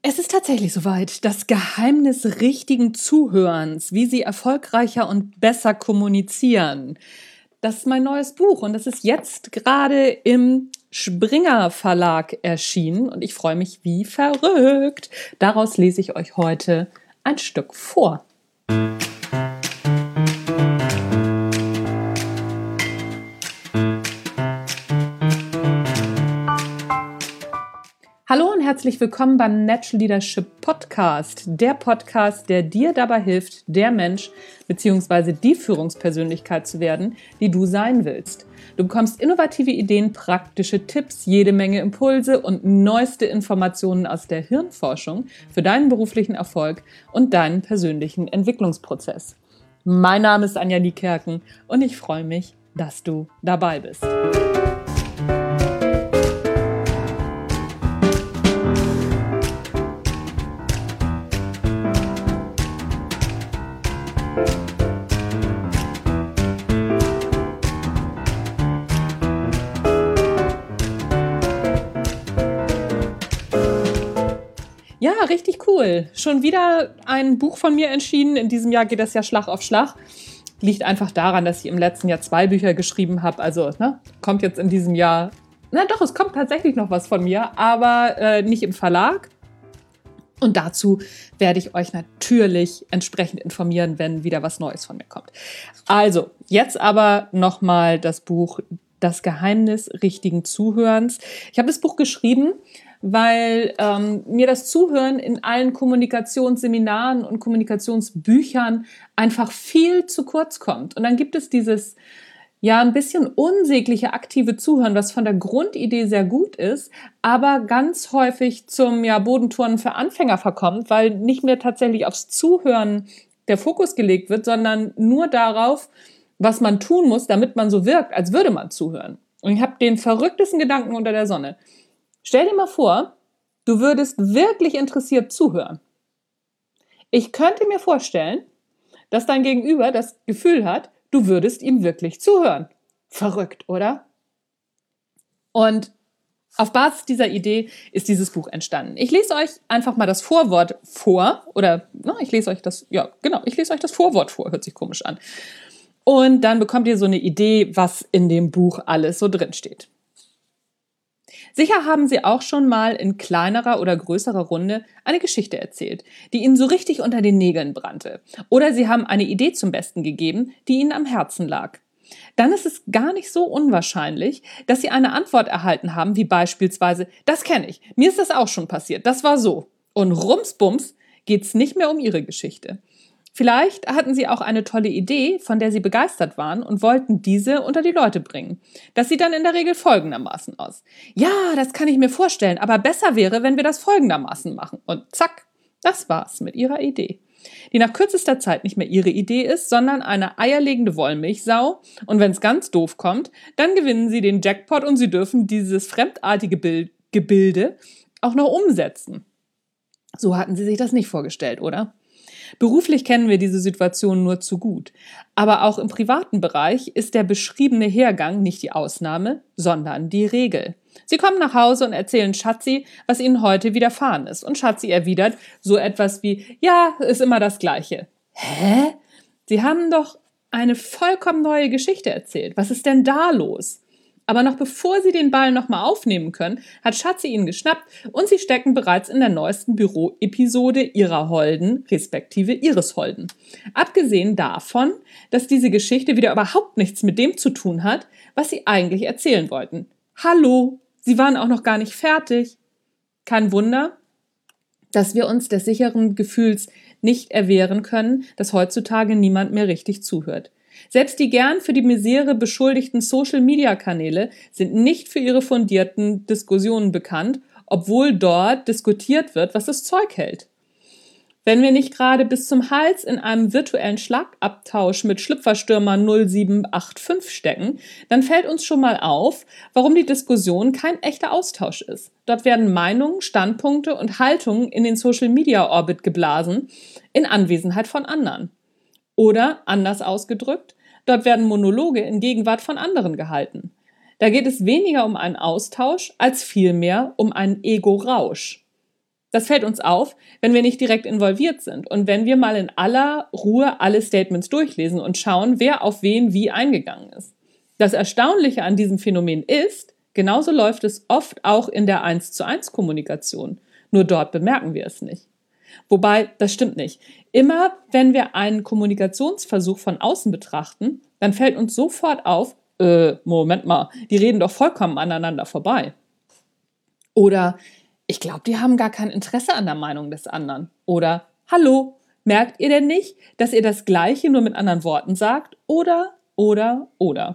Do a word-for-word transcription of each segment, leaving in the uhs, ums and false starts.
Es ist tatsächlich soweit. Das Geheimnis richtigen Zuhörens, wie Sie erfolgreicher und besser kommunizieren. Das ist mein neues Buch und das ist jetzt gerade im Springer Verlag erschienen und ich freue mich wie verrückt. Daraus lese ich euch heute ein Stück vor. Hallo und herzlich willkommen beim Natural Leadership Podcast, der Podcast, der dir dabei hilft, der Mensch bzw. die Führungspersönlichkeit zu werden, die du sein willst. Du bekommst innovative Ideen, praktische Tipps, jede Menge Impulse und neueste Informationen aus der Hirnforschung für deinen beruflichen Erfolg und deinen persönlichen Entwicklungsprozess. Mein Name ist Anja Niekerken und ich freue mich, dass du dabei bist. Ja, richtig cool. Schon wieder ein Buch von mir erschienen. In diesem Jahr geht das ja Schlag auf Schlag. Liegt einfach daran, dass ich im letzten Jahr zwei Bücher geschrieben habe. Also ne, kommt jetzt in diesem Jahr, na doch, es kommt tatsächlich noch was von mir, aber äh, nicht im Verlag. Und dazu werde ich euch natürlich entsprechend informieren, wenn wieder was Neues von mir kommt. Also, jetzt aber nochmal das Buch Das Geheimnis richtigen Zuhörens. Ich habe das Buch geschrieben, weil ähm, mir das Zuhören in allen Kommunikationsseminaren und Kommunikationsbüchern einfach viel zu kurz kommt. Und dann gibt es dieses ja ein bisschen unsägliche aktive Zuhören, was von der Grundidee sehr gut ist, aber ganz häufig zum ja Bodenturnen für Anfänger verkommt, weil nicht mehr tatsächlich aufs Zuhören der Fokus gelegt wird, sondern nur darauf, was man tun muss, damit man so wirkt, als würde man zuhören. Und ich habe den verrücktesten Gedanken unter der Sonne. Stell dir mal vor, du würdest wirklich interessiert zuhören. Ich könnte mir vorstellen, dass dein Gegenüber das Gefühl hat, du würdest ihm wirklich zuhören. Verrückt, oder? Und auf Basis dieser Idee ist dieses Buch entstanden. Ich lese euch einfach mal das Vorwort vor, oder na, ich lese euch das, ja genau, ich lese euch das Vorwort vor, hört sich komisch an. Und dann bekommt ihr so eine Idee, was in dem Buch alles so drin steht. Sicher haben Sie auch schon mal in kleinerer oder größerer Runde eine Geschichte erzählt, die Ihnen so richtig unter den Nägeln brannte. Oder Sie haben eine Idee zum Besten gegeben, die Ihnen am Herzen lag. Dann ist es gar nicht so unwahrscheinlich, dass Sie eine Antwort erhalten haben, wie beispielsweise, das kenne ich, mir ist das auch schon passiert, das war so. Und rumsbums geht's nicht mehr um Ihre Geschichte. Vielleicht hatten Sie auch eine tolle Idee, von der Sie begeistert waren und wollten diese unter die Leute bringen. Das sieht dann in der Regel folgendermaßen aus. Ja, das kann ich mir vorstellen, aber besser wäre, wenn wir das folgendermaßen machen. Und zack, das war's mit Ihrer Idee. Die nach kürzester Zeit nicht mehr Ihre Idee ist, sondern eine eierlegende Wollmilchsau. Und wenn es ganz doof kommt, dann gewinnen Sie den Jackpot und Sie dürfen dieses fremdartige Bild, Gebilde auch noch umsetzen. So hatten Sie sich das nicht vorgestellt, oder? Beruflich kennen wir diese Situation nur zu gut. Aber auch im privaten Bereich ist der beschriebene Hergang nicht die Ausnahme, sondern die Regel. Sie kommen nach Hause und erzählen Schatzi, was Ihnen heute widerfahren ist. Und Schatzi erwidert so etwas wie, ja, ist immer das Gleiche. Hä? Sie haben doch eine vollkommen neue Geschichte erzählt. Was ist denn da los? Aber noch bevor Sie den Ball nochmal aufnehmen können, hat Schatzi ihn geschnappt und Sie stecken bereits in der neuesten Büro-Episode Ihrer Holden, respektive Ihres Holden. Abgesehen davon, dass diese Geschichte wieder überhaupt nichts mit dem zu tun hat, was Sie eigentlich erzählen wollten. Hallo, Sie waren auch noch gar nicht fertig. Kein Wunder, dass wir uns des sicheren Gefühls nicht erwehren können, dass heutzutage niemand mehr richtig zuhört. Selbst die gern für die Misere beschuldigten Social-Media-Kanäle sind nicht für ihre fundierten Diskussionen bekannt, obwohl dort diskutiert wird, was das Zeug hält. Wenn wir nicht gerade bis zum Hals in einem virtuellen Schlagabtausch mit Schlüpferstürmer null sieben acht fünf stecken, dann fällt uns schon mal auf, warum die Diskussion kein echter Austausch ist. Dort werden Meinungen, Standpunkte und Haltungen in den Social-Media-Orbit geblasen, in Anwesenheit von anderen. Oder, anders ausgedrückt, dort werden Monologe in Gegenwart von anderen gehalten. Da geht es weniger um einen Austausch, als vielmehr um einen Ego-Rausch. Das fällt uns auf, wenn wir nicht direkt involviert sind und wenn wir mal in aller Ruhe alle Statements durchlesen und schauen, wer auf wen wie eingegangen ist. Das Erstaunliche an diesem Phänomen ist, genauso läuft es oft auch in der eins zu eins Kommunikation. Nur dort bemerken wir es nicht. Wobei, das stimmt nicht. Immer wenn wir einen Kommunikationsversuch von außen betrachten, dann fällt uns sofort auf, äh, Moment mal, die reden doch vollkommen aneinander vorbei. Oder, ich glaube, die haben gar kein Interesse an der Meinung des anderen. Oder, hallo, merkt ihr denn nicht, dass ihr das Gleiche nur mit anderen Worten sagt? Oder, oder, oder.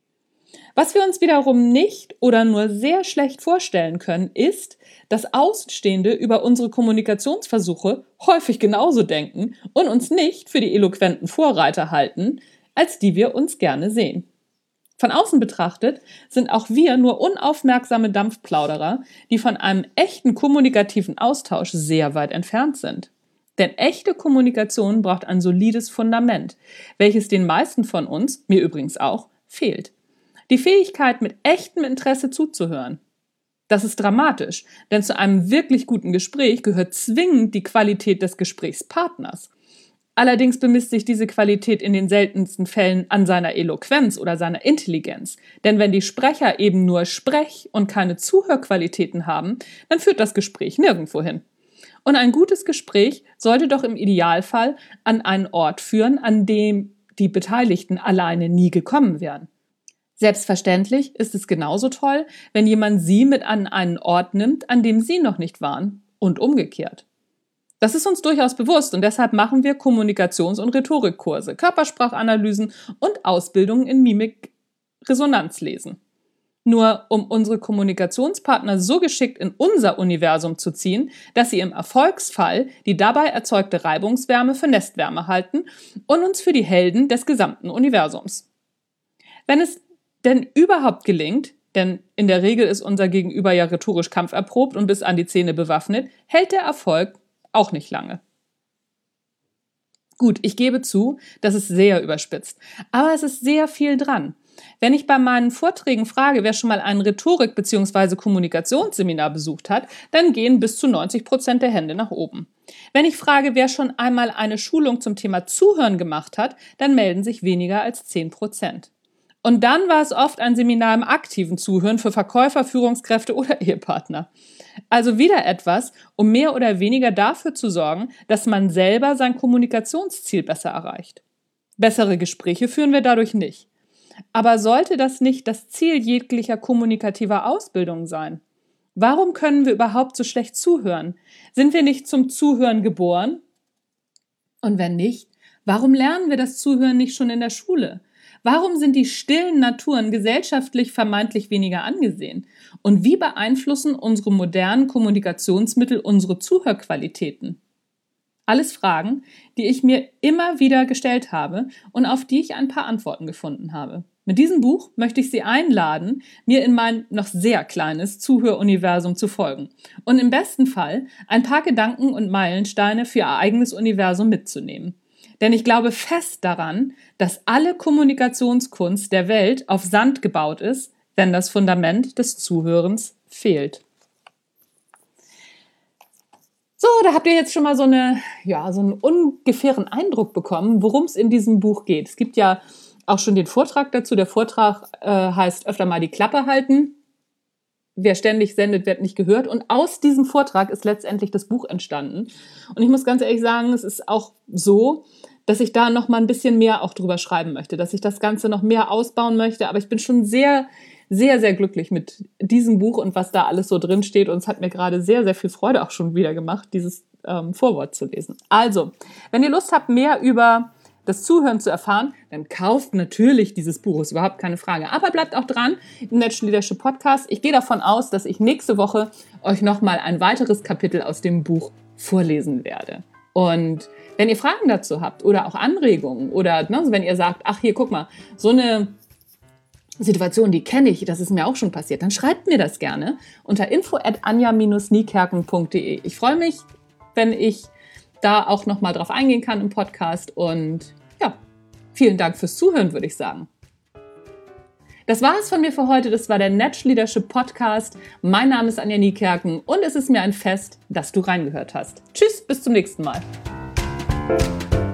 Was wir uns wiederum nicht oder nur sehr schlecht vorstellen können, ist, dass Außenstehende über unsere Kommunikationsversuche häufig genauso denken und uns nicht für die eloquenten Vorreiter halten, als die wir uns gerne sehen. Von außen betrachtet sind auch wir nur unaufmerksame Dampfplauderer, die von einem echten kommunikativen Austausch sehr weit entfernt sind. Denn echte Kommunikation braucht ein solides Fundament, welches den meisten von uns, mir übrigens auch, fehlt. Die Fähigkeit, mit echtem Interesse zuzuhören. Das ist dramatisch, denn zu einem wirklich guten Gespräch gehört zwingend die Qualität des Gesprächspartners. Allerdings bemisst sich diese Qualität in den seltensten Fällen an seiner Eloquenz oder seiner Intelligenz. Denn wenn die Sprecher eben nur Sprech- und keine Zuhörqualitäten haben, dann führt das Gespräch nirgendwo hin. Und ein gutes Gespräch sollte doch im Idealfall an einen Ort führen, an dem die Beteiligten alleine nie gekommen wären. Selbstverständlich ist es genauso toll, wenn jemand Sie mit an einen Ort nimmt, an dem Sie noch nicht waren und umgekehrt. Das ist uns durchaus bewusst und deshalb machen wir Kommunikations- und Rhetorikkurse, Körpersprachanalysen und Ausbildungen in Mimik-Resonanzlesen. Nur um unsere Kommunikationspartner so geschickt in unser Universum zu ziehen, dass sie im Erfolgsfall die dabei erzeugte Reibungswärme für Nestwärme halten und uns für die Helden des gesamten Universums. Wenn es denn überhaupt gelingt, denn in der Regel ist unser Gegenüber ja rhetorisch kampferprobt und bis an die Zähne bewaffnet, hält der Erfolg auch nicht lange. Gut, ich gebe zu, das ist sehr überspitzt, aber es ist sehr viel dran. Wenn ich bei meinen Vorträgen frage, wer schon mal ein Rhetorik- bzw. Kommunikationsseminar besucht hat, dann gehen bis zu neunzig Prozent der Hände nach oben. Wenn ich frage, wer schon einmal eine Schulung zum Thema Zuhören gemacht hat, dann melden sich weniger als zehn Prozent. Und dann war es oft ein Seminar im aktiven Zuhören für Verkäufer, Führungskräfte oder Ehepartner. Also wieder etwas, um mehr oder weniger dafür zu sorgen, dass man selber sein Kommunikationsziel besser erreicht. Bessere Gespräche führen wir dadurch nicht. Aber sollte das nicht das Ziel jeglicher kommunikativer Ausbildung sein? Warum können wir überhaupt so schlecht zuhören? Sind wir nicht zum Zuhören geboren? Und wenn nicht, warum lernen wir das Zuhören nicht schon in der Schule? Warum sind die stillen Naturen gesellschaftlich vermeintlich weniger angesehen? Und wie beeinflussen unsere modernen Kommunikationsmittel unsere Zuhörqualitäten? Alles Fragen, die ich mir immer wieder gestellt habe und auf die ich ein paar Antworten gefunden habe. Mit diesem Buch möchte ich Sie einladen, mir in mein noch sehr kleines Zuhöruniversum zu folgen und im besten Fall ein paar Gedanken und Meilensteine für Ihr eigenes Universum mitzunehmen. Denn ich glaube fest daran, dass alle Kommunikationskunst der Welt auf Sand gebaut ist, wenn das Fundament des Zuhörens fehlt. So, da habt ihr jetzt schon mal so, eine, ja, so einen ungefähren Eindruck bekommen, worum es in diesem Buch geht. Es gibt ja auch schon den Vortrag dazu. Der Vortrag äh, heißt öfter mal die Klappe halten. Wer ständig sendet, wird nicht gehört. Und aus diesem Vortrag ist letztendlich das Buch entstanden. Und ich muss ganz ehrlich sagen, es ist auch so, dass ich da noch mal ein bisschen mehr auch drüber schreiben möchte, dass ich das Ganze noch mehr ausbauen möchte. Aber ich bin schon sehr, sehr, sehr glücklich mit diesem Buch und was da alles so drin steht. Und es hat mir gerade sehr, sehr viel Freude auch schon wieder gemacht, dieses ähm, Vorwort zu lesen. Also, wenn ihr Lust habt, mehr über das Zuhören zu erfahren, dann kauft natürlich dieses Buch, ist überhaupt keine Frage. Aber bleibt auch dran im Natural Leadership Podcast. Ich gehe davon aus, dass ich nächste Woche euch nochmal ein weiteres Kapitel aus dem Buch vorlesen werde. Und wenn ihr Fragen dazu habt oder auch Anregungen oder ne, wenn ihr sagt, ach hier, guck mal, so eine Situation, die kenne ich, das ist mir auch schon passiert, dann schreibt mir das gerne unter info at anja dash niekerken punkt de. Ich freue mich, wenn ich da auch nochmal drauf eingehen kann im Podcast und ja, vielen Dank fürs Zuhören, würde ich sagen. Das war es von mir für heute. Das war der Natural Leadership Podcast. Mein Name ist Anja Niekerken und es ist mir ein Fest, dass du reingehört hast. Tschüss, bis zum nächsten Mal.